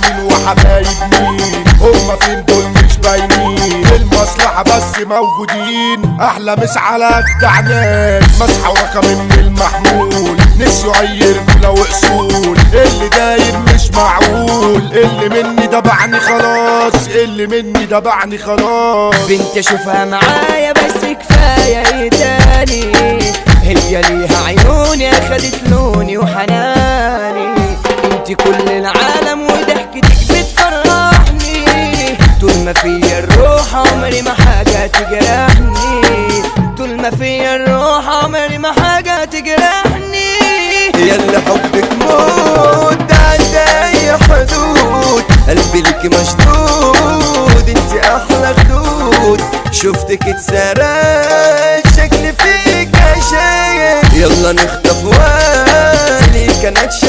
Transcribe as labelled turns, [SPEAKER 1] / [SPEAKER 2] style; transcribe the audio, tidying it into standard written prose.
[SPEAKER 1] مين وحبايب مين، هما فين دول مش باينين، المصلحة بس موجودين. احلى مس على اجدع ناس، مسحة ورقم من المحمول، نسيوا اي رجولة واصول، اللي داير مش معقول، اللي مني ده بعني خلاص، اللي مني ده بعني خلاص.
[SPEAKER 2] بنت اشوفها معايا بس كفاية ايه تاني، هي ليها عيوني اخدت لوني وحناني، انت كل العالم وضحكتك بتفرحني، طول ما فيا الروح عمري ما حاجة تجرحني، طول ما فيا الروح عمري ما حاجة تجرحني.
[SPEAKER 3] ياللي حبك موت تعدى اي حدود، قلبي لك مشدود، انت احلى خدود، شفتك اتسرقت شكلي فيك عشايق، يلا نخطف وقت ليه كانت